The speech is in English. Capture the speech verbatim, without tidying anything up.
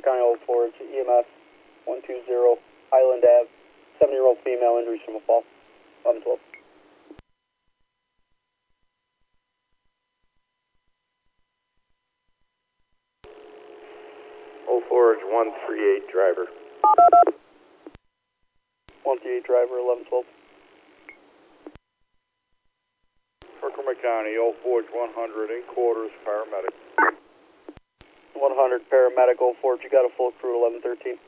County Old Forge, E M S one two zero, Highland Ave, seven-year-old female, injuries from a fall, eleven twelve. Old Forge one three eight, driver. one three eight, driver, eleven twelve. Herkimer County, Old Forge one hundred, in quarters, paramedic. one hundred, paramedic, Old Forge, you got a full crew, eleven thirteen.